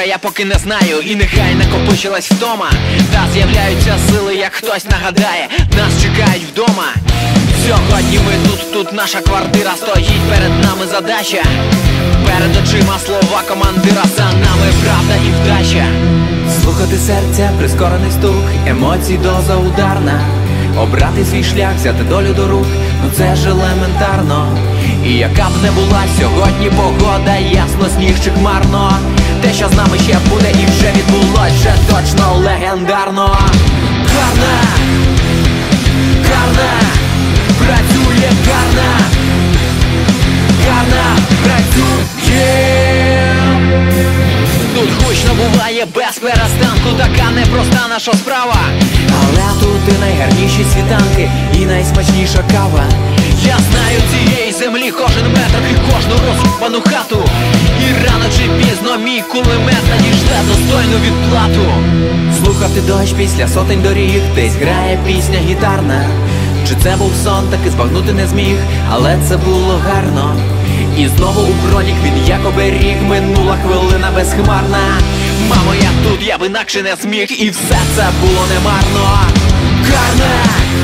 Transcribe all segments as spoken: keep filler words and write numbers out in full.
завтра я поки не знаю, і нехай накопичилась втома, та з'являються сили, як хтось нагадає, нас чекають вдома. Сьогодні ми тут, тут наша квартира, стоїть перед нами задача, перед очима слова командира, за нами правда і вдача. Слухати серця, прискорений стук, емоцій доза ударна. Обрати свій шлях, взяти долю до рук, ну це ж елементарно. І яка б не була сьогодні погода, ясно, сніг чи хмарно, те, що з нами ще буде і вже відбулось, вже точно легендарно. Гарна, гарна, працює гарна, гарна, працює. Тут гучно буває без перестанку, така непроста наша справа. Але тут і найгарніші світанки, і найсмачніша кава. Я знаю цієї землі кожен метр і кожну розхопану хату, і рано чи пізно мій кулемет надішле достойну відплату. Слухати дощ після сотень доріг, десь грає пісня гітарна. Чи це був сон, таки збагнути не зміг, але це було гарно. І знову у бронік він як оберіг, минула хвилина безхмарна. Мамо, я тут, я б інакше не зміг, і все це було немарно. Гарна,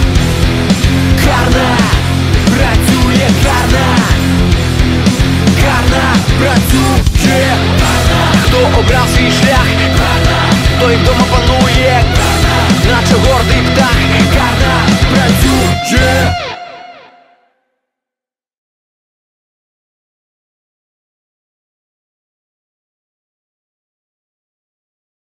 гарна, працює гарна, гарна, працює гарна. Хто обрав свій шлях, гарна, той вдома панує, гарна, наче гордий птах. гарна, працює.